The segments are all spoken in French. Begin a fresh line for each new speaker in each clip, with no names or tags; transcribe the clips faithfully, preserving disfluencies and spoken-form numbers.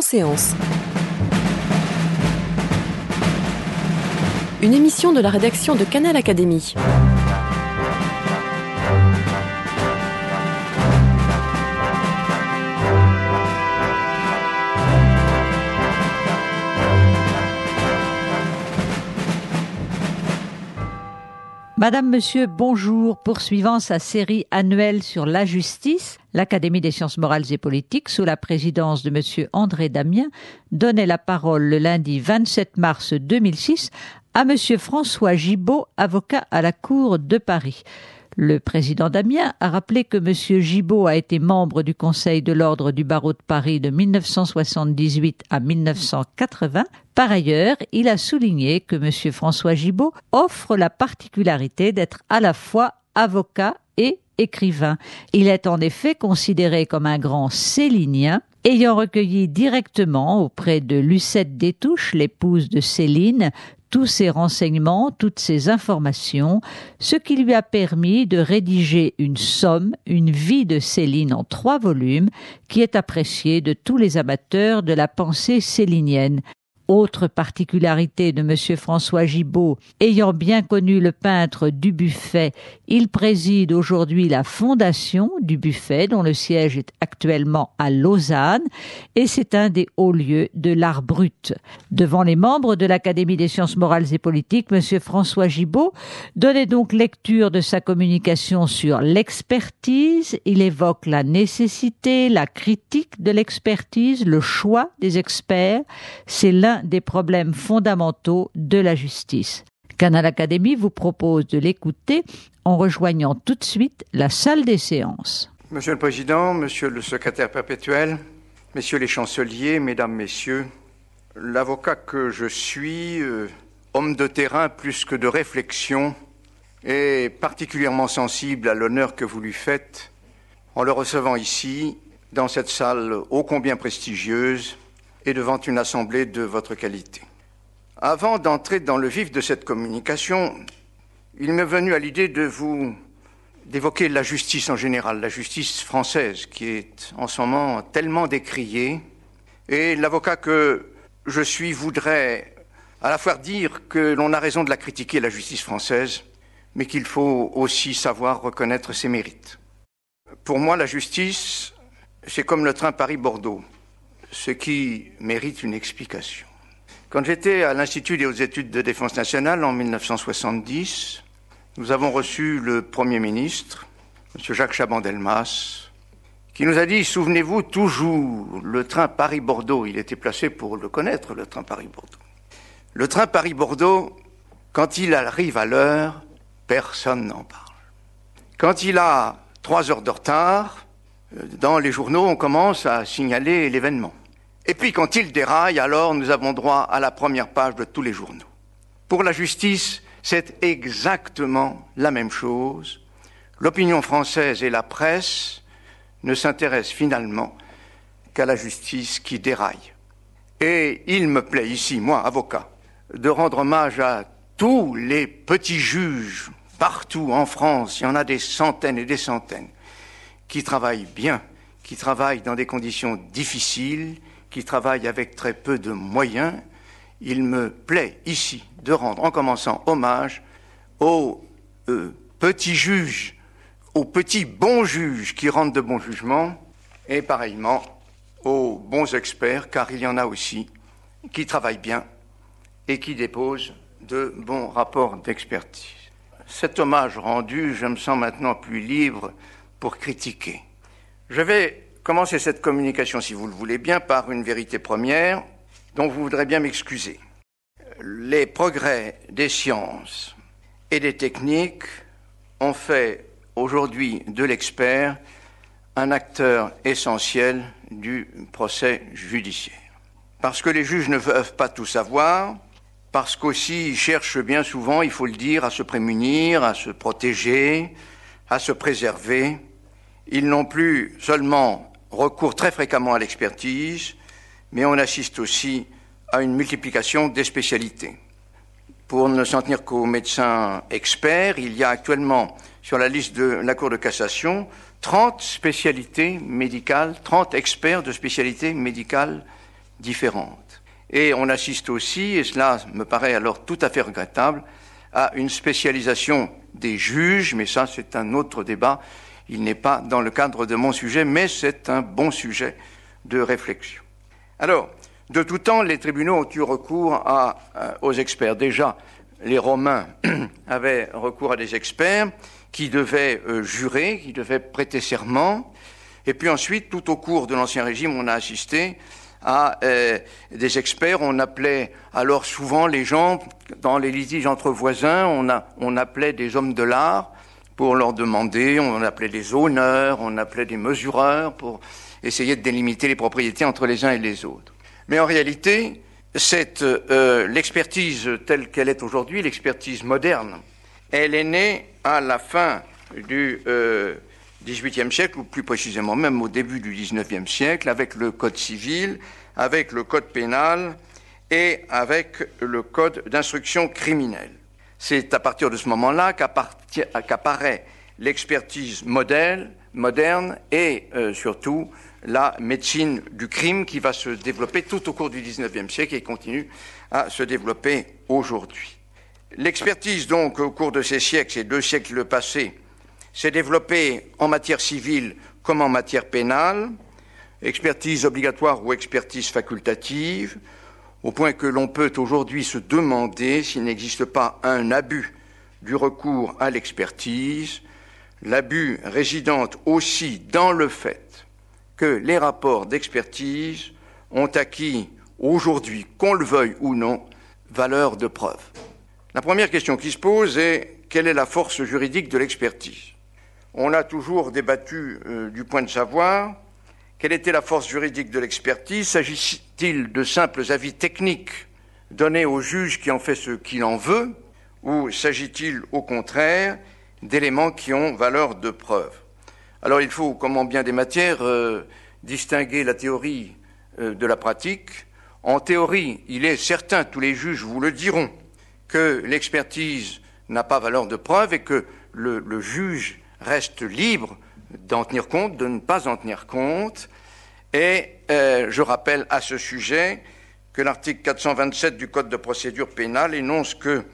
séance. Une émission de la rédaction de Canal Académie.
Madame, Monsieur, bonjour. Poursuivant sa série annuelle sur la justice, l'Académie des sciences morales et politiques, sous la présidence de Monsieur André Damien, donnait la parole le lundi vingt-sept mars deux mille six à Monsieur François Gibault, avocat à la Cour de Paris. Le président Damien a rappelé que Monsieur Gibault a été membre du Conseil de l'Ordre du barreau de Paris de mille neuf cent soixante-dix-huit à mille neuf cent quatre-vingts. Par ailleurs, il a souligné que Monsieur François Gibault offre la particularité d'être à la fois avocat et écrivain. Il est en effet considéré comme un grand célinien, ayant recueilli directement auprès de Lucette Détouche, l'épouse de Céline, tous ses renseignements, toutes ses informations, ce qui lui a permis de rédiger une somme, une vie de Céline en trois volumes, qui est appréciée de tous les amateurs de la pensée célinienne. Autre particularité de Monsieur François Gibault, ayant bien connu le peintre Dubuffet, il préside aujourd'hui la fondation Dubuffet, dont le siège est actuellement à Lausanne, et c'est un des hauts lieux de l'art brut. Devant les membres de l'Académie des sciences morales et politiques, Monsieur François Gibault donnait donc lecture de sa communication sur l'expertise. Il évoque la nécessité, la critique de l'expertise, le choix des experts. C'est l'un des problèmes fondamentaux de la justice. Canal Académie vous propose de l'écouter en rejoignant tout de suite la salle des séances.
Monsieur le Président, Monsieur le Secrétaire perpétuel, Messieurs les chanceliers, Mesdames, Messieurs, l'avocat que je suis, euh, homme de terrain plus que de réflexion, est particulièrement sensible à l'honneur que vous lui faites en le recevant ici, dans cette salle ô combien prestigieuse, et devant une assemblée de votre qualité. Avant d'entrer dans le vif de cette communication, il m'est venu à l'idée de vous d'évoquer la justice en général, la justice française, qui est en ce moment tellement décriée. Et l'avocat que je suis voudrait à la fois dire que l'on a raison de la critiquer, la justice française, mais qu'il faut aussi savoir reconnaître ses mérites. Pour moi, la justice, c'est comme le train Paris-Bordeaux, ce qui mérite une explication. Quand j'étais à l'Institut des hautes études de défense nationale en mille neuf cent soixante-dix, nous avons reçu le Premier ministre, M. Jacques Chaban-Delmas, qui nous a dit, souvenez-vous toujours, le train Paris-Bordeaux, il était placé pour le connaître, le train Paris-Bordeaux. Le train Paris-Bordeaux, quand il arrive à l'heure, personne n'en parle. Quand il a trois heures de retard, dans les journaux, on commence à signaler l'événement. Et puis quand il déraille, alors nous avons droit à la première page de tous les journaux. Pour la justice, c'est exactement la même chose. L'opinion française et la presse ne s'intéressent finalement qu'à la justice qui déraille. Et il me plaît ici, moi, avocat, de rendre hommage à tous les petits juges partout en France, il y en a des centaines et des centaines, qui travaillent bien, qui travaillent dans des conditions difficiles, qui travaillent avec très peu de moyens. Il me plaît ici de rendre, en commençant, hommage aux euh, petits juges, aux petits bons juges qui rendent de bons jugements, et pareillement aux bons experts, car il y en a aussi qui travaillent bien et qui déposent de bons rapports d'expertise. Cet hommage rendu, je me sens maintenant plus libre pour critiquer. Je vais commencer cette communication, si vous le voulez bien, par une vérité première dont vous voudrez bien m'excuser. Les progrès des sciences et des techniques ont fait aujourd'hui de l'expert un acteur essentiel du procès judiciaire. Parce que les juges ne peuvent pas tout savoir, parce qu'aussi ils cherchent bien souvent, il faut le dire, à se prémunir, à se protéger, à se préserver. Ils n'ont plus seulement recours très fréquemment à l'expertise, mais on assiste aussi à une multiplication des spécialités. Pour ne s'en tenir qu'aux médecins experts, il y a actuellement sur la liste de la Cour de cassation trente spécialités médicales, trente experts de spécialités médicales différentes. Et on assiste aussi, et cela me paraît alors tout à fait regrettable, à une spécialisation des juges, mais ça c'est un autre débat, il n'est pas dans le cadre de mon sujet, mais c'est un bon sujet de réflexion. Alors, de tout temps, les tribunaux ont eu recours à, à, aux experts. Déjà, les Romains avaient recours à des experts qui devaient euh, jurer, qui devaient prêter serment, et puis ensuite, tout au cours de l'Ancien Régime, on a assisté à euh, des experts. On appelait alors souvent les gens, dans les litiges entre voisins, on, a, on appelait des hommes de l'art pour leur demander, on appelait des honneurs, on appelait des mesureurs pour essayer de délimiter les propriétés entre les uns et les autres. Mais en réalité, cette, euh, l'expertise telle qu'elle est aujourd'hui, l'expertise moderne, elle est née à la fin du euh, dix-huitième siècle, ou plus précisément même au début du dix-neuvième siècle, avec le Code civil, avec le Code pénal et avec le Code d'instruction criminelle. C'est à partir de ce moment-là qu'apparaît l'expertise modèle, moderne et euh, surtout la médecine du crime qui va se développer tout au cours du dix-neuvième siècle et continue à se développer aujourd'hui. L'expertise, donc, au cours de ces siècles, ces deux siècles passés, s'est développée en matière civile comme en matière pénale, expertise obligatoire ou expertise facultative, au point que l'on peut aujourd'hui se demander s'il n'existe pas un abus du recours à l'expertise, l'abus résidant aussi dans le fait que les rapports d'expertise ont acquis aujourd'hui, qu'on le veuille ou non, valeur de preuve. La première question qui se pose est quelle est la force juridique de l'expertise ? On a toujours débattu euh, du point de savoir quelle était la force juridique de l'expertise. S'agit-il de simples avis techniques donnés au juge qui en fait ce qu'il en veut, ou s'agit-il au contraire d'éléments qui ont valeur de preuve ? Alors il faut, comme en bien des matières, euh, distinguer la théorie euh, de la pratique. En théorie, il est certain, tous les juges vous le diront, que l'expertise n'a pas valeur de preuve et que le, le juge reste libre d'en tenir compte, de ne pas en tenir compte. Et euh, je rappelle à ce sujet que l'article quatre cent vingt-sept du Code de procédure pénale énonce que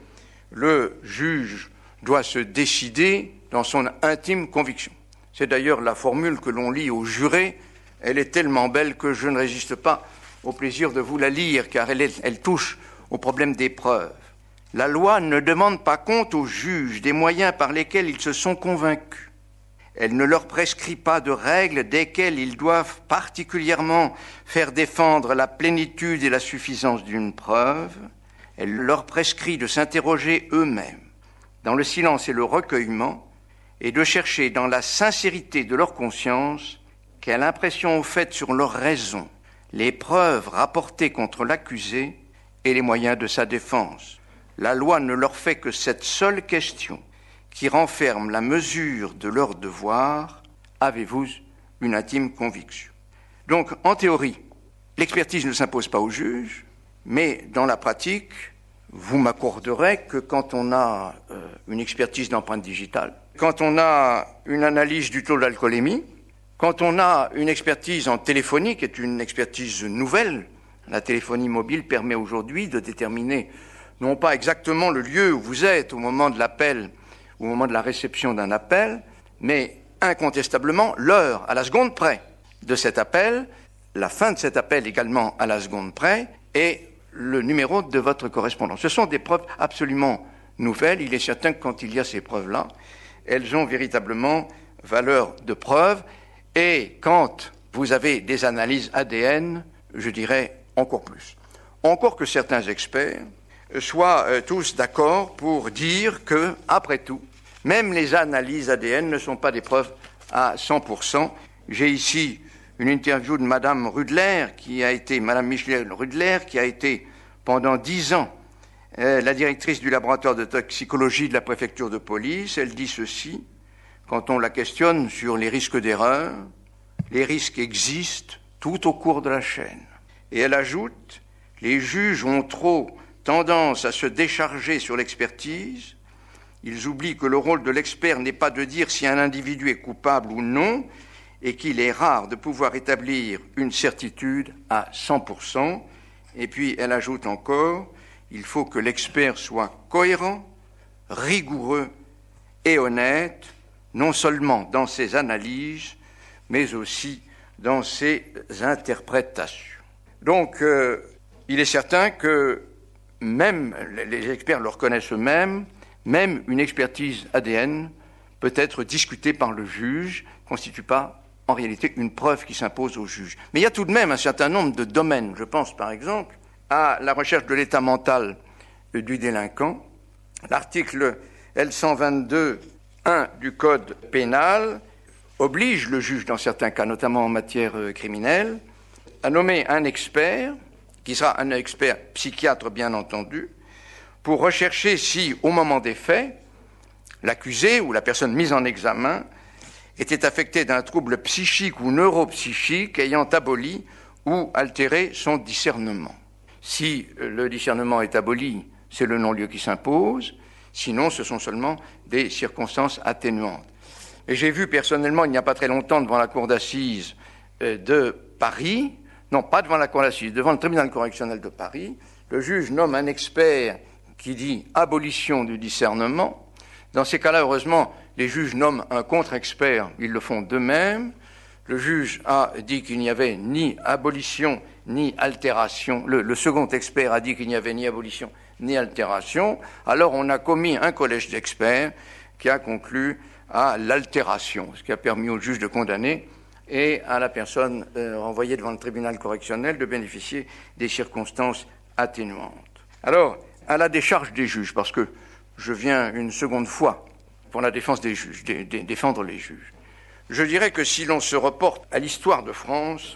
le juge doit se décider dans son intime conviction. C'est d'ailleurs la formule que l'on lit au juré. Elle est tellement belle que je ne résiste pas au plaisir de vous la lire, car elle, est, elle touche au problème des preuves. La loi ne demande pas compte aux juges des moyens par lesquels ils se sont convaincus. Elle ne leur prescrit pas de règles desquelles ils doivent particulièrement faire défendre la plénitude et la suffisance d'une preuve. Elle leur prescrit de s'interroger eux-mêmes, dans le silence et le recueillement, et de chercher dans la sincérité de leur conscience quelle impression ont faite sur leur raison les preuves rapportées contre l'accusé et les moyens de sa défense. La loi ne leur fait que cette seule question qui renferme la mesure de leur devoir. Avez-vous une intime conviction ? Donc, en théorie, l'expertise ne s'impose pas au juge, mais dans la pratique, vous m'accorderez que quand on a euh, une expertise d'empreinte digitale, quand on a une analyse du taux d'alcoolémie, quand on a une expertise en téléphonie, qui est une expertise nouvelle, la téléphonie mobile permet aujourd'hui de déterminer non pas exactement le lieu où vous êtes au moment de l'appel, au moment de la réception d'un appel, mais incontestablement l'heure à la seconde près de cet appel, la fin de cet appel également à la seconde près, et le numéro de votre correspondant. Ce sont des preuves absolument nouvelles. Il est certain que quand il y a ces preuves-là, elles ont véritablement valeur de preuve. Et quand vous avez des analyses A D N, je dirais encore plus. Encore que certains experts soient euh, tous d'accord pour dire que, après tout, même les analyses A D N ne sont pas des preuves à cent pour cent. J'ai ici une interview de Madame Rudler, qui a été, Madame Michel Rudler, qui a été pendant dix ans euh, la directrice du laboratoire de toxicologie de la préfecture de police. Elle dit ceci, quand on la questionne sur les risques d'erreur: les risques existent tout au cours de la chaîne. Et elle ajoute, les juges ont trop tendance à se décharger sur l'expertise. Ils oublient que le rôle de l'expert n'est pas de dire si un individu est coupable ou non, et qu'il est rare de pouvoir établir une certitude à cent pour cent. Et puis elle ajoute encore, il faut que l'expert soit cohérent, rigoureux et honnête, non seulement dans ses analyses, mais aussi dans ses interprétations. Donc, euh, il est certain que même, les experts le reconnaissent eux-mêmes, même une expertise A D N peut être discutée par le juge, ne constitue pas en réalité une preuve qui s'impose au juge. Mais il y a tout de même un certain nombre de domaines. Je pense par exemple à la recherche de l'état mental du délinquant. L'article L cent vingt-deux un du Code pénal oblige le juge, dans certains cas, notamment en matière criminelle, à nommer un expert, qui sera un expert psychiatre bien entendu, pour rechercher si, au moment des faits, l'accusé ou la personne mise en examen était affecté d'un trouble psychique ou neuropsychique ayant aboli ou altéré son discernement. Si le discernement est aboli, c'est le non-lieu qui s'impose, sinon ce sont seulement des circonstances atténuantes. Et j'ai vu personnellement, il n'y a pas très longtemps, devant la cour d'assises de Paris, non pas devant la cour d'assises, devant le tribunal correctionnel de Paris, le juge nomme un expert qui dit abolition du discernement. Dans ces cas-là, heureusement, les juges nomment un contre-expert, ils le font d'eux-mêmes. Le juge a dit qu'il n'y avait ni abolition ni altération. Le, le second expert a dit qu'il n'y avait ni abolition ni altération. Alors on a commis un collège d'experts qui a conclu à l'altération, ce qui a permis au juge de condamner et à la personne euh, renvoyée devant le tribunal correctionnel de bénéficier des circonstances atténuantes. Alors, à la décharge des juges, parce que je viens une seconde fois pour la défense des juges, dé, dé, défendre les juges, je dirais que si l'on se reporte à l'histoire de France,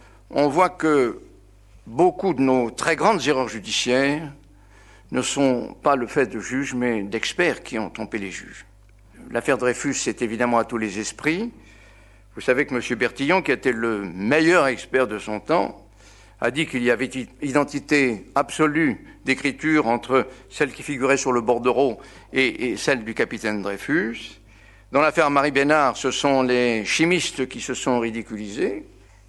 on voit que beaucoup de nos très grandes erreurs judiciaires ne sont pas le fait de juges, mais d'experts qui ont trompé les juges. L'affaire Dreyfus, c'est évidemment à tous les esprits. Vous savez que M. Bertillon, qui était le meilleur expert de son temps, a dit qu'il y avait identité absolue d'écriture entre celle qui figurait sur le bordereau et, et celle du capitaine Dreyfus. Dans l'affaire Marie Bénard, ce sont les chimistes qui se sont ridiculisés.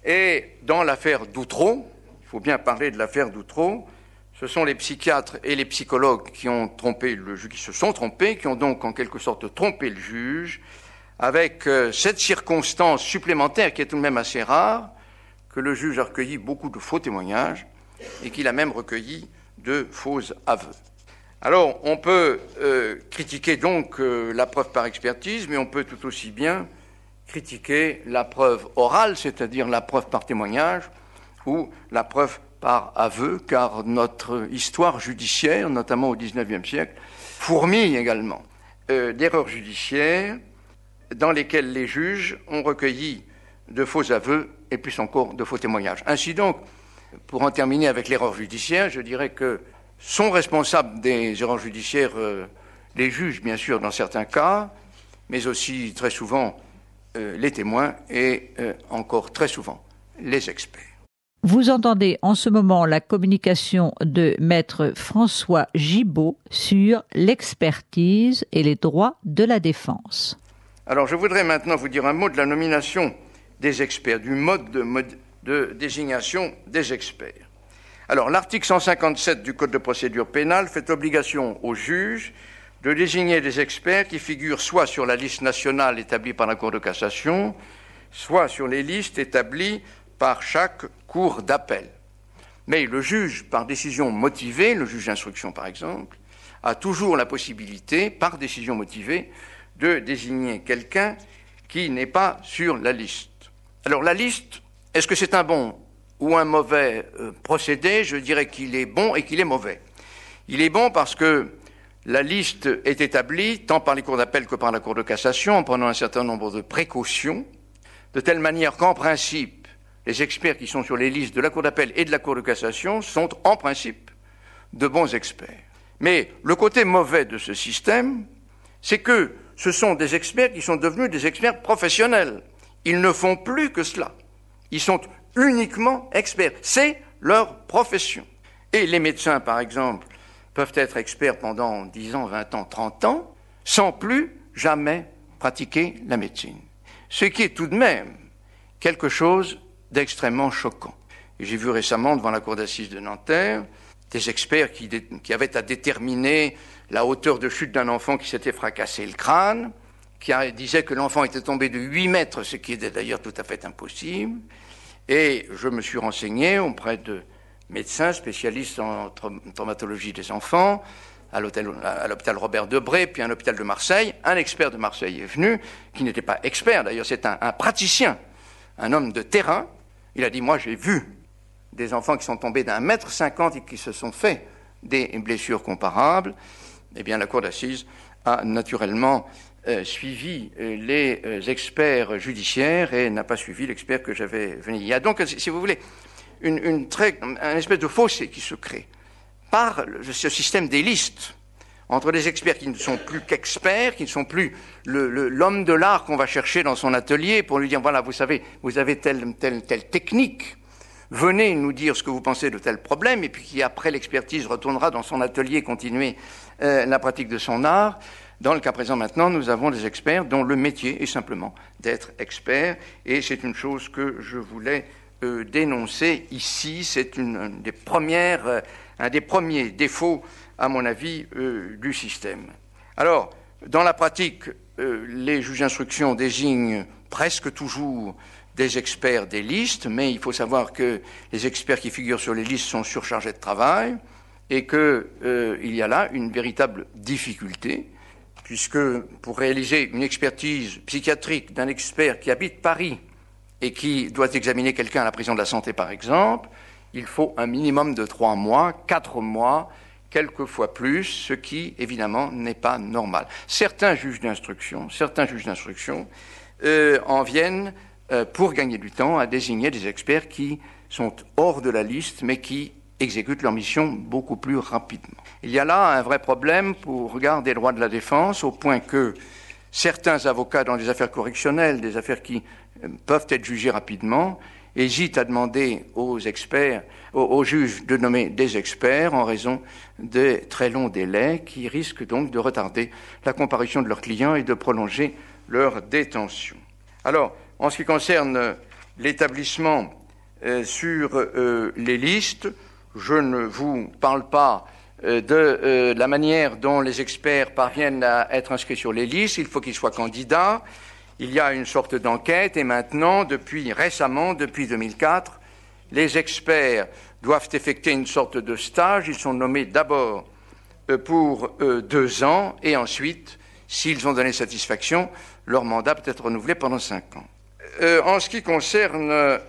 Et dans l'affaire d'Outreau, il faut bien parler de l'affaire d'Outreau, ce sont les psychiatres et les psychologues qui ont trompé le juge, qui se sont trompés, qui ont donc en quelque sorte trompé le juge, avec euh, cette circonstance supplémentaire qui est tout de même assez rare, que le juge a recueilli beaucoup de faux témoignages et qu'il a même recueilli de faux aveux. Alors, on peut euh, critiquer donc euh, la preuve par expertise, mais on peut tout aussi bien critiquer la preuve orale, c'est-à-dire la preuve par témoignage, ou la preuve par aveu, car notre histoire judiciaire, notamment au dix-neuvième siècle, fourmille également euh, d'erreurs judiciaires dans lesquelles les juges ont recueilli de faux aveux et plus encore de faux témoignages. Ainsi donc, pour en terminer avec l'erreur judiciaire, je dirais que sont responsables des erreurs judiciaires euh, les juges, bien sûr, dans certains cas, mais aussi très souvent euh, les témoins et euh, encore très souvent les experts.
Vous entendez en ce moment la communication de maître François Gibault sur l'expertise et les droits de la défense.
Alors, je voudrais maintenant vous dire un mot de la nomination des experts, du mode de, mode de désignation des experts. Alors, l'article cent cinquante-sept du Code de procédure pénale fait obligation aux juges de désigner des experts qui figurent soit sur la liste nationale établie par la Cour de cassation, soit sur les listes établies par chaque cour d'appel. Mais le juge, par décision motivée, le juge d'instruction par exemple, a toujours la possibilité, par décision motivée, de désigner quelqu'un qui n'est pas sur la liste. Alors la liste, est-ce que c'est un bon ou un mauvais euh, procédé? Je dirais qu'il est bon et qu'il est mauvais. Il est bon parce que la liste est établie tant par les cours d'appel que par la Cour de cassation en prenant un certain nombre de précautions, de telle manière qu'en principe, les experts qui sont sur les listes de la Cour d'appel et de la Cour de cassation sont en principe de bons experts. Mais le côté mauvais de ce système, c'est que ce sont des experts qui sont devenus des experts professionnels. Ils ne font plus que cela. Ils sont uniquement experts. C'est leur profession. Et les médecins, par exemple, peuvent être experts pendant dix ans, vingt ans, trente ans, sans plus jamais pratiquer la médecine. Ce qui est tout de même quelque chose d'extrêmement choquant. Et j'ai vu récemment devant la cour d'assises de Nanterre des experts qui, dé- qui avaient à déterminer la hauteur de chute d'un enfant qui s'était fracassé le crâne, qui a, disait que l'enfant était tombé de huit mètres, ce qui était d'ailleurs tout à fait impossible. Et je me suis renseigné auprès de médecins spécialistes en tra- traumatologie des enfants, à l'hôtel, à l'hôpital Robert Debré, puis à un hôpital de Marseille. Un expert de Marseille est venu, qui n'était pas expert, d'ailleurs c'est un, un praticien, un homme de terrain. Il a dit, moi j'ai vu des enfants qui sont tombés d'un mètre cinquante et qui se sont fait des blessures comparables. Eh bien, la cour d'assises a naturellement euh, suivi euh, les euh, experts judiciaires et n'a pas suivi l'expert que j'avais venu. Il y a donc, si vous voulez, une, une, très, une espèce de fossé qui se crée par ce système des listes entre des experts qui ne sont plus qu'experts, qui ne sont plus le, le, l'homme de l'art qu'on va chercher dans son atelier pour lui dire, voilà, vous savez, vous avez telle, telle, telle technique, venez nous dire ce que vous pensez de tel problème, et puis qui, après l'expertise, retournera dans son atelier et continuer euh, la pratique de son art. Dans le cas présent maintenant, nous avons des experts dont le métier est simplement d'être expert, et c'est une chose que je voulais euh, dénoncer ici. C'est une, une des premières, euh, un des premiers défauts, à mon avis, euh, du système. Alors, dans la pratique, euh, les juges d'instruction désignent presque toujours des experts des listes, mais il faut savoir que les experts qui figurent sur les listes sont surchargés de travail et qu'il euh, y a là une véritable difficulté, puisque pour réaliser une expertise psychiatrique d'un expert qui habite Paris et qui doit examiner quelqu'un à la prison de la Santé, par exemple, il faut un minimum de trois mois, quatre mois, quelquefois plus, ce qui, évidemment, n'est pas normal. Certains juges d'instruction, certains juges d'instruction euh, en viennent pour gagner du temps, à désigner des experts qui sont hors de la liste, mais qui exécutent leur mission beaucoup plus rapidement. Il y a là un vrai problème pour regard des droits de la défense, au point que certains avocats dans des affaires correctionnelles, des affaires qui peuvent être jugées rapidement, hésitent à demander aux experts, aux, aux juges de nommer des experts en raison des très longs délais qui risquent donc de retarder la comparution de leurs clients et de prolonger leur détention. Alors, en ce qui concerne l'établissement euh, sur euh, les listes, je ne vous parle pas euh, de euh, la manière dont les experts parviennent à être inscrits sur les listes. Il faut qu'ils soient candidats. Il y a une sorte d'enquête et maintenant, depuis récemment, depuis deux mille quatre, les experts doivent effectuer une sorte de stage. Ils sont nommés d'abord euh, pour euh, deux ans et ensuite, s'ils ont donné satisfaction, leur mandat peut être renouvelé pendant cinq ans. Euh, en ce qui concerne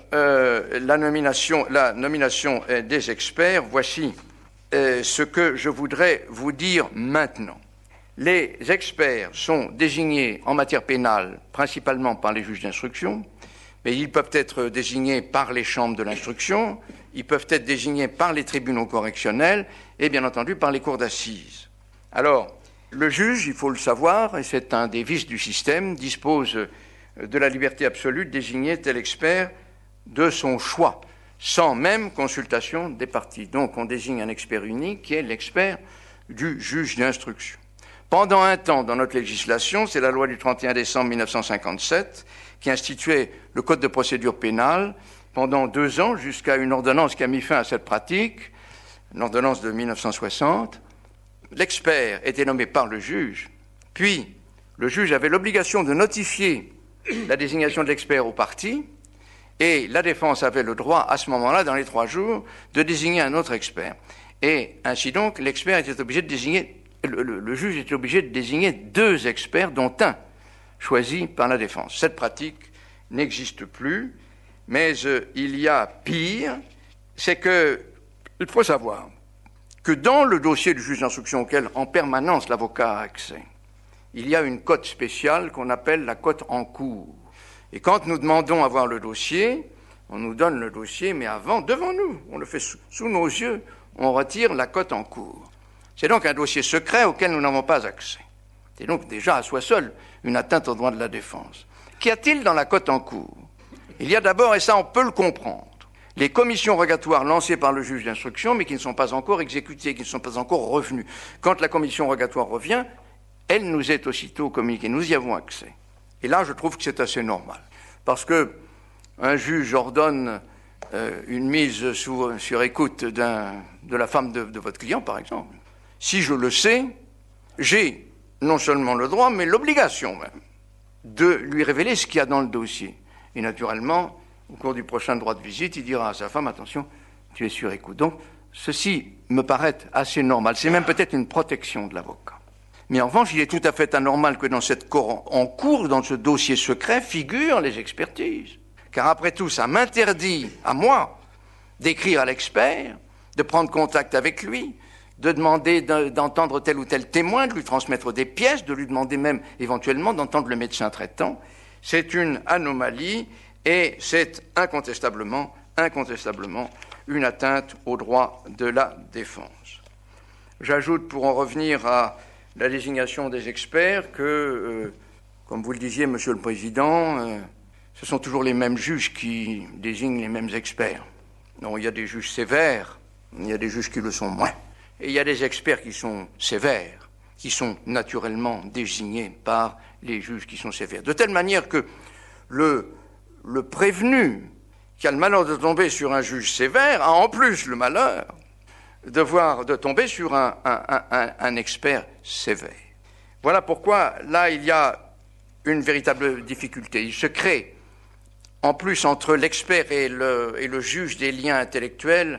euh, la nomination, la nomination euh, des experts, voici euh, ce que je voudrais vous dire maintenant. Les experts sont désignés en matière pénale principalement par les juges d'instruction, mais ils peuvent être désignés par les chambres de l'instruction, ils peuvent être désignés par les tribunaux correctionnels et bien entendu par les cours d'assises. Alors, le juge, il faut le savoir, et c'est un des vices du système, dispose de la liberté absolue de désigner tel expert de son choix, sans même consultation des parties. Donc on désigne un expert unique qui est l'expert du juge d'instruction. Pendant un temps, dans notre législation, c'est la loi du trente et un décembre mille neuf cent cinquante-sept qui instituait le Code de procédure pénale pendant deux ans, jusqu'à une ordonnance qui a mis fin à cette pratique, une ordonnance de mille neuf cent soixante. L'expert était nommé par le juge, puis le juge avait l'obligation de notifier la désignation de l'expert aux parties, et la défense avait le droit, à ce moment-là, dans les trois jours, de désigner un autre expert. Et ainsi donc, l'expert était obligé de désigner, le, le, le juge était obligé de désigner deux experts, dont un choisi par la défense. Cette pratique n'existe plus, mais euh, il y a pire, c'est que, il faut savoir que dans le dossier du juge d'instruction auquel, en permanence, l'avocat a accès, il y a une cote spéciale qu'on appelle la cote en cours. Et quand nous demandons à voir le dossier, on nous donne le dossier, mais avant, devant nous, on le fait sous, sous nos yeux, on retire la cote en cours. C'est donc un dossier secret auquel nous n'avons pas accès. C'est donc déjà à soi seul une atteinte aux droits de la défense. Qu'y a-t-il dans la cote en cours? Il y a d'abord, et ça on peut le comprendre, les commissions rogatoires lancées par le juge d'instruction, mais qui ne sont pas encore exécutées, qui ne sont pas encore revenues. Quand la commission rogatoire revient, elle nous est aussitôt communiquée, nous y avons accès. Et là, je trouve que c'est assez normal. Parce que un juge ordonne euh, une mise sous, sur écoute d'un, de la femme de, de votre client, par exemple, si je le sais, j'ai non seulement le droit, mais l'obligation même de lui révéler ce qu'il y a dans le dossier. Et naturellement, au cours du prochain droit de visite, il dira à sa femme, attention, tu es sur écoute. Donc, ceci me paraît assez normal. C'est même peut-être une protection de l'avocat. Mais en revanche, il est tout à fait anormal que dans cette cour en cours, dans ce dossier secret, figurent les expertises. Car après tout, ça m'interdit, à moi, d'écrire à l'expert, de prendre contact avec lui, de demander d'entendre tel ou tel témoin, de lui transmettre des pièces, de lui demander même éventuellement d'entendre le médecin traitant. C'est une anomalie et c'est incontestablement, incontestablement une atteinte au droit de la défense. J'ajoute, pour en revenir à la désignation des experts, que, euh, comme vous le disiez, Monsieur le Président, euh, ce sont toujours les mêmes juges qui désignent les mêmes experts. Non, il y a des juges sévères, il y a des juges qui le sont moins. Et il y a des experts qui sont sévères, qui sont naturellement désignés par les juges qui sont sévères. De telle manière que le, le prévenu qui a le malheur de tomber sur un juge sévère a en plus le malheur de, voir, de tomber sur un, un, un, un expert sévère. Voilà pourquoi là il y a une véritable difficulté. Il se crée en plus entre l'expert et le, et le juge des liens intellectuels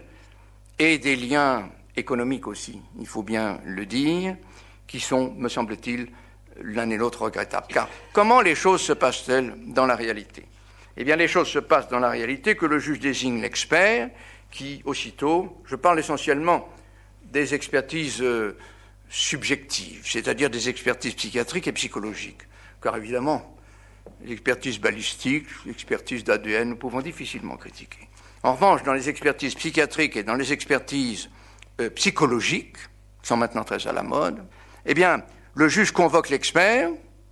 et des liens économiques aussi, il faut bien le dire, qui sont, me semble-t-il, l'un et l'autre regrettables. Car comment les choses se passent-elles dans la réalité ? Eh bien, les choses se passent dans la réalité que le juge désigne l'expert, qui, aussitôt, je parle essentiellement des expertises euh, subjectives, c'est-à-dire des expertises psychiatriques et psychologiques. Car évidemment, l'expertise balistique, l'expertise d'A D N, nous pouvons difficilement critiquer. En revanche, dans les expertises psychiatriques et dans les expertises euh, psychologiques, qui sont maintenant très à la mode, eh bien, le juge convoque l'expert,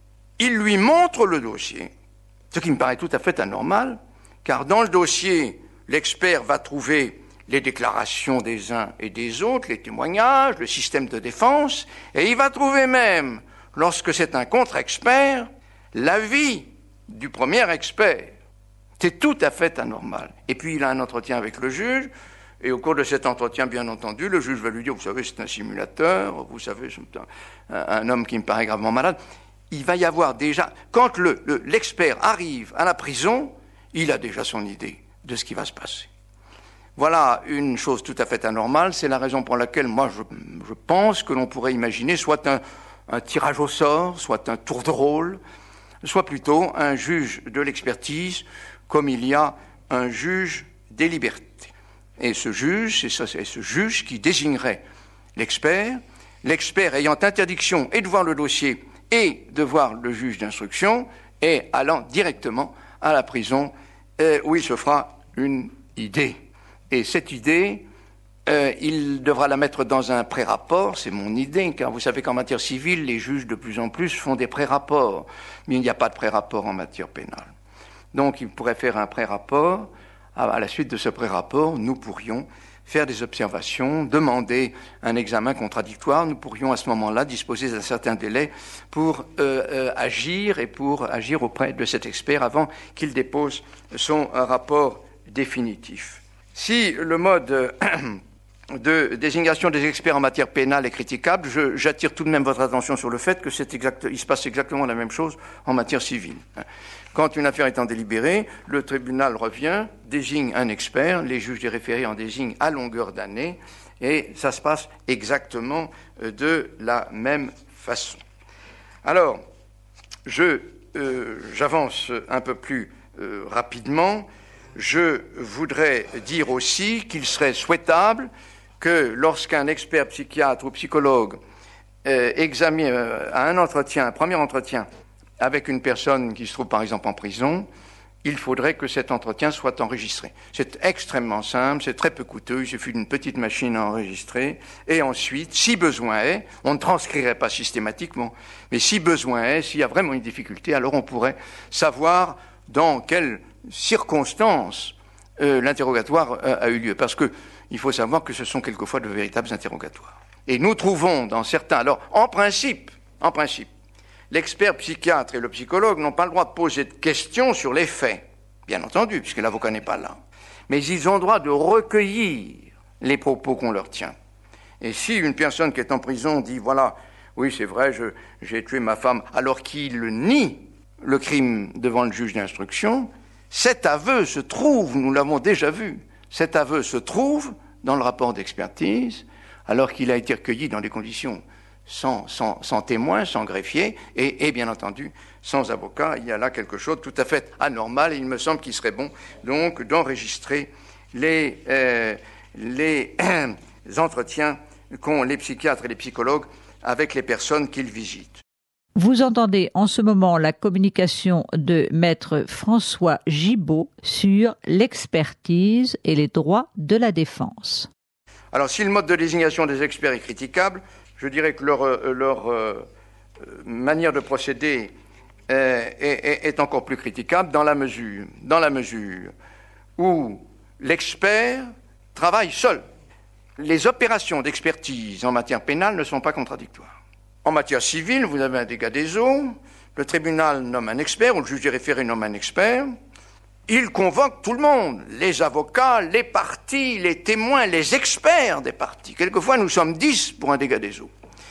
il lui montre le dossier, ce qui me paraît tout à fait anormal, car dans le dossier, l'expert va trouver les déclarations des uns et des autres, les témoignages, le système de défense, et il va trouver même, lorsque c'est un contre-expert, l'avis du premier expert. C'est tout à fait anormal. Et puis il a un entretien avec le juge, et au cours de cet entretien, bien entendu, le juge va lui dire, vous savez, c'est un simulateur, vous savez, c'est un, un homme qui me paraît gravement malade. Il va y avoir déjà, quand le, le, l'expert arrive à la prison, il a déjà son idée de ce qui va se passer. Voilà une chose tout à fait anormale, c'est la raison pour laquelle moi je, je pense que l'on pourrait imaginer soit un, un tirage au sort, soit un tour de rôle, soit plutôt un juge de l'expertise, comme il y a un juge des libertés. Et ce juge, c'est, ça, c'est ce juge qui désignerait l'expert, l'expert ayant interdiction et de voir le dossier et de voir le juge d'instruction, et allant directement à la prison euh, où il se fera une idée. Et cette idée, euh, il devra la mettre dans un pré-rapport, c'est mon idée, car vous savez qu'en matière civile, les juges de plus en plus font des pré-rapports, mais il n'y a pas de pré-rapport en matière pénale. Donc il pourrait faire un pré-rapport, à la suite de ce pré-rapport, nous pourrions faire des observations, demander un examen contradictoire, nous pourrions à ce moment-là disposer d'un certain délai pour euh, euh, agir et pour agir auprès de cet expert avant qu'il dépose son rapport définitif. Si le mode de désignation des experts en matière pénale est critiquable, je, j'attire tout de même votre attention sur le fait que c'est exact, il se passe exactement la même chose en matière civile. Quand une affaire est en délibéré, le tribunal revient, désigne un expert, les juges des référés en désignent à longueur d'année, et ça se passe exactement de la même façon. Alors, je, euh, j'avance un peu plus euh, rapidement. Je voudrais dire aussi qu'il serait souhaitable que lorsqu'un expert psychiatre ou psychologue euh, examine euh, à un entretien, un premier entretien, avec une personne qui se trouve par exemple en prison, il faudrait que cet entretien soit enregistré. C'est extrêmement simple, c'est très peu coûteux, il suffit d'une petite machine à enregistrer, et ensuite, si besoin est, on ne transcrirait pas systématiquement, mais si besoin est, s'il y a vraiment une difficulté, alors on pourrait savoir dans quelles circonstances euh, l'interrogatoire euh, a eu lieu. Parce que il faut savoir que ce sont quelquefois de véritables interrogatoires. Et nous trouvons dans certains... Alors, en principe, en principe, l'expert psychiatre et le psychologue n'ont pas le droit de poser de questions sur les faits. bien entendu, puisque l'avocat n'est pas là. Mais ils ont le droit de recueillir les propos qu'on leur tient. Et si une personne qui est en prison dit, voilà, oui, c'est vrai, je, j'ai tué ma femme, alors qu'il nie le crime devant le juge d'instruction, cet aveu se trouve, nous l'avons déjà vu, cet aveu se trouve dans le rapport d'expertise, alors qu'il a été recueilli dans des conditions sans, sans, sans témoin, sans greffier, et, et bien entendu, sans avocat. Il y a là quelque chose de tout à fait anormal, et il me semble qu'il serait bon, donc, d'enregistrer les, euh, les euh, entretiens qu'ont les psychiatres et les psychologues avec les personnes qu'ils visitent.
Vous entendez en ce moment la communication de maître François Gibault sur l'expertise et les droits de la défense.
Alors, si le mode de désignation des experts est critiquable, je dirais que leur, leur euh, manière de procéder euh, est, est encore plus critiquable dans la mesure, dans la mesure où l'expert travaille seul. Les opérations d'expertise en matière pénale ne sont pas contradictoires. En matière civile, vous avez un dégât des eaux, le tribunal nomme un expert, ou le juge des référés nomme un expert, il convoque tout le monde, les avocats, les parties, les témoins, les experts des parties. Quelquefois, nous sommes dix pour un dégât des eaux.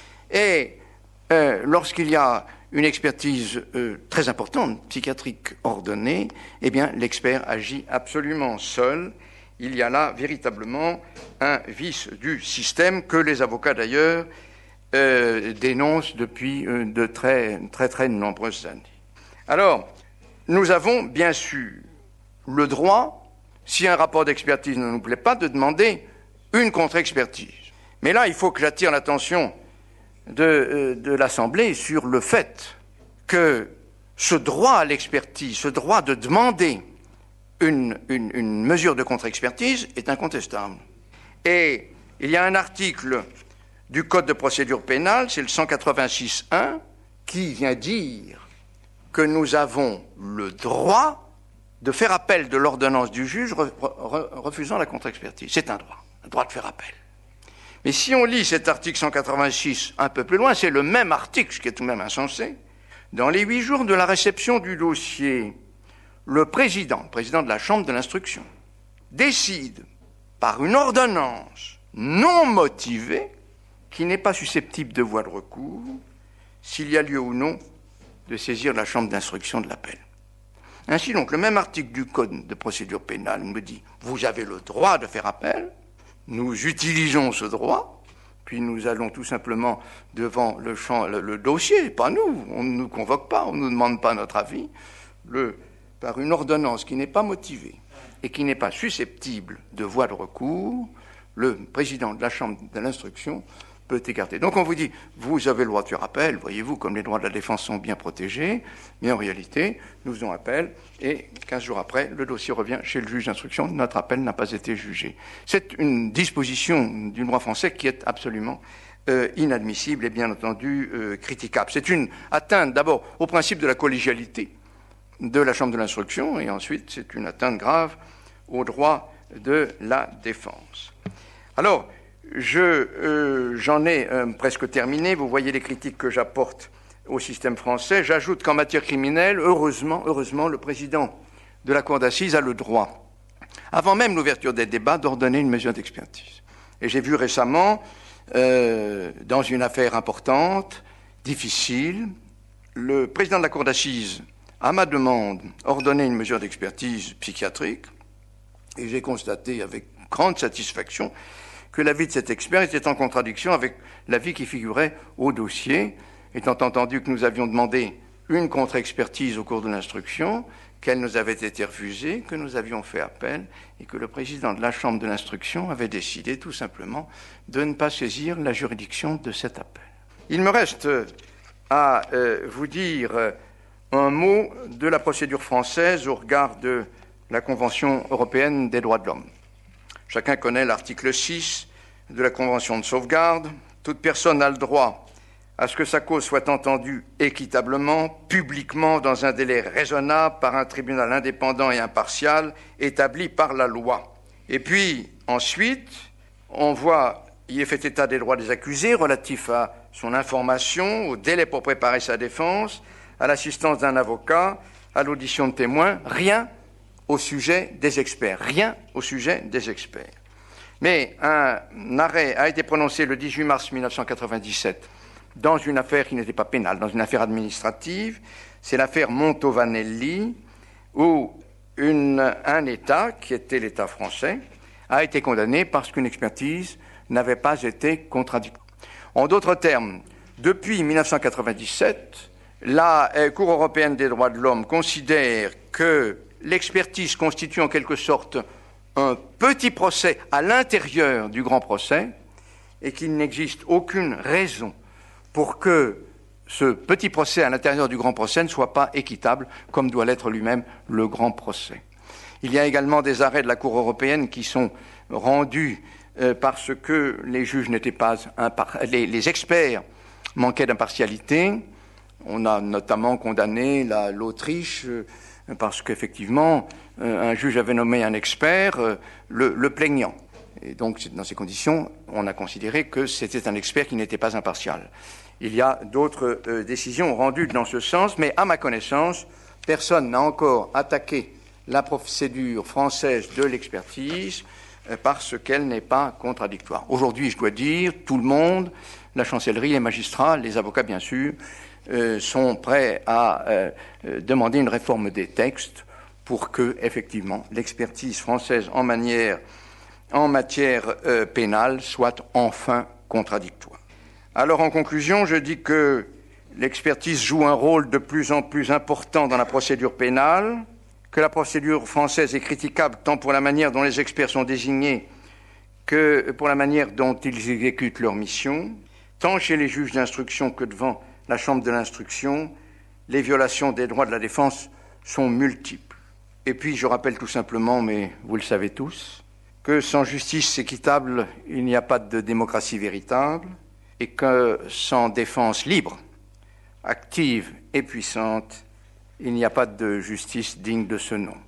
Et euh, lorsqu'il y a une expertise euh, très importante, psychiatrique ordonnée, eh bien, l'expert agit absolument seul. Il y a là véritablement un vice du système que les avocats, d'ailleurs, Euh, dénonce depuis euh, de très, très, très nombreuses années. Alors, nous avons bien sûr le droit, si un rapport d'expertise ne nous plaît pas, de demander une contre-expertise. Mais là, il faut que j'attire l'attention de, euh, de l'Assemblée sur le fait que ce droit à l'expertise, ce droit de demander une, une, une mesure de contre-expertise est incontestable. Et il y a un article du Code de procédure pénale, c'est le cent quatre-vingt-six un, qui vient dire que nous avons le droit de faire appel de l'ordonnance du juge re, re, refusant la contre-expertise. C'est un droit, un droit de faire appel. Mais si on lit cet article cent quatre-vingt-six un peu plus loin, c'est le même article, ce qui est tout de même insensé. Dans les huit jours de la réception du dossier, le président, le président de la chambre de l'instruction, décide par une ordonnance non motivée qui n'est pas susceptible de voie de recours, s'il y a lieu ou non de saisir la chambre d'instruction de l'appel. Ainsi donc, le même article du Code de procédure pénale me dit « Vous avez le droit de faire appel, nous utilisons ce droit, puis nous allons tout simplement devant le, champ, le, le dossier, pas nous, on ne nous convoque pas, on ne nous demande pas notre avis, le, par une ordonnance qui n'est pas motivée et qui n'est pas susceptible de voie de recours, le président de la chambre de l'instruction peut écarter. Donc on vous dit, vous avez le droit de faire appel, voyez-vous, comme les droits de la défense sont bien protégés, mais en réalité, nous faisons appel, et quinze jours après, le dossier revient chez le juge d'instruction, notre appel n'a pas été jugé. C'est une disposition du droit français qui est absolument euh, inadmissible et bien entendu euh, critiquable. C'est une atteinte d'abord au principe de la collégialité de la chambre de l'instruction, et ensuite c'est une atteinte grave aux droits de la défense. Alors, Je, euh, j'en ai euh, presque terminé. Vous voyez les critiques que j'apporte au système français. J'ajoute qu'en matière criminelle, heureusement, heureusement, le président de la cour d'assises a le droit, avant même l'ouverture des débats, d'ordonner une mesure d'expertise. Et j'ai vu récemment, euh, dans une affaire importante, difficile, le président de la cour d'assises, à ma demande, ordonné une mesure d'expertise psychiatrique, et j'ai constaté avec grande satisfaction que l'avis de cet expert était en contradiction avec l'avis qui figurait au dossier, étant entendu que nous avions demandé une contre-expertise au cours de l'instruction, qu'elle nous avait été refusée, que nous avions fait appel, et que le président de la chambre de l'instruction avait décidé tout simplement de ne pas saisir la juridiction de cet appel. Il me reste à euh, vous dire un mot de la procédure française au regard de la Convention européenne des droits de l'homme. Chacun connaît l'article six de la Convention de sauvegarde. Toute personne a le droit à ce que sa cause soit entendue équitablement, publiquement, dans un délai raisonnable, par un tribunal indépendant et impartial, établi par la loi. Et puis, ensuite, on voit y est fait état des droits des accusés relatifs à son information, au délai pour préparer sa défense, à l'assistance d'un avocat, à l'audition de témoins. Rien au sujet des experts, rien au sujet des experts. Mais un arrêt a été prononcé le dix-huit mars mille neuf cent quatre-vingt-dix-sept dans une affaire qui n'était pas pénale, dans une affaire administrative. C'est l'affaire Montovanelli, où une, un État, qui était l'État français, a été condamné parce qu'une expertise n'avait pas été contradictoire. En d'autres termes, depuis mille neuf cent quatre-vingt-dix-sept, la Cour européenne des droits de l'homme considère que l'expertise constitue en quelque sorte un petit procès à l'intérieur du grand procès et qu'il n'existe aucune raison pour que ce petit procès à l'intérieur du grand procès ne soit pas équitable comme doit l'être lui-même le grand procès. Il y a également des arrêts de la Cour européenne qui sont rendus euh, parce que les juges n'étaient pas impar- les, les experts manquaient d'impartialité. On a notamment condamné la, l'Autriche euh, parce qu'effectivement, euh, un juge avait nommé un expert, euh, le, le plaignant. Et donc, dans ces conditions, on a considéré que c'était un expert qui n'était pas impartial. Il y a d'autres euh, décisions rendues dans ce sens, mais à ma connaissance, personne n'a encore attaqué la procédure française de l'expertise euh, parce qu'elle n'est pas contradictoire. Aujourd'hui, je dois dire, tout le monde, la chancellerie, les magistrats, les avocats bien sûr, euh, sont prêts à euh, euh, demander une réforme des textes pour que, effectivement, l'expertise française en, manière, en matière euh, pénale soit enfin contradictoire. Alors, en conclusion, je dis que l'expertise joue un rôle de plus en plus important dans la procédure pénale, que la procédure française est critiquable tant pour la manière dont les experts sont désignés que pour la manière dont ils exécutent leur mission, tant chez les juges d'instruction que devant la chambre de l'instruction, les violations des droits de la défense sont multiples. Et puis, je rappelle tout simplement, mais vous le savez tous, que sans justice équitable, il n'y a pas de démocratie véritable, et que sans défense libre, active et puissante, il n'y a pas de justice digne de ce nom.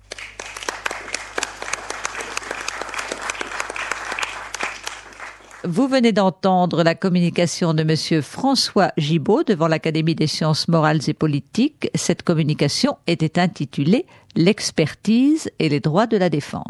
Vous venez d'entendre la communication de Monsieur François Gibault devant l'Académie des sciences morales et politiques. Cette communication était intitulée « L'expertise et les droits de la défense ».